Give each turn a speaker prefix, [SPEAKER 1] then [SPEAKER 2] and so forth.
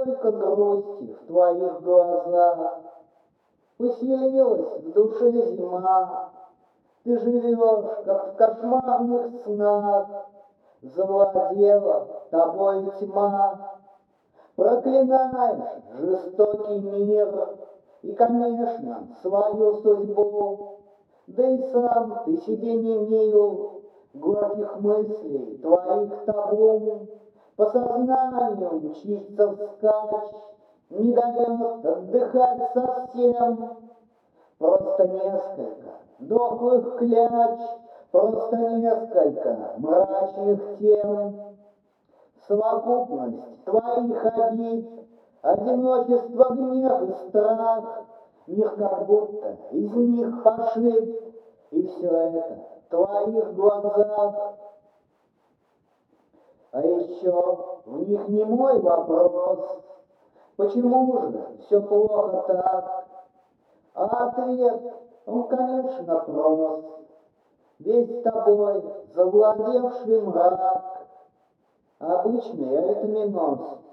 [SPEAKER 1] столько грусти в твоих глазах, поселилась в душе зима. Ты живешь, как в кошмарных снах, завладела тобой тьма. Проклинаешь жестокий мир и, конечно, свою судьбу, да и сам ты себе не мил горьких мыслей твоих табу. По сознанию мчится вскачь, не дает отдыхать совсем. Просто несколько дохлых кляч, просто несколько мрачных тем. Совокупность твоих обид, одиночество, гнев и страх, мир как будто из них пошит, и все это в твоих глазах. А еще в них не мой вопрос, почему же все плохо так? А ответ, он, конечно, прост. Весь тобой завладевший мрак, обычный авитаминоз,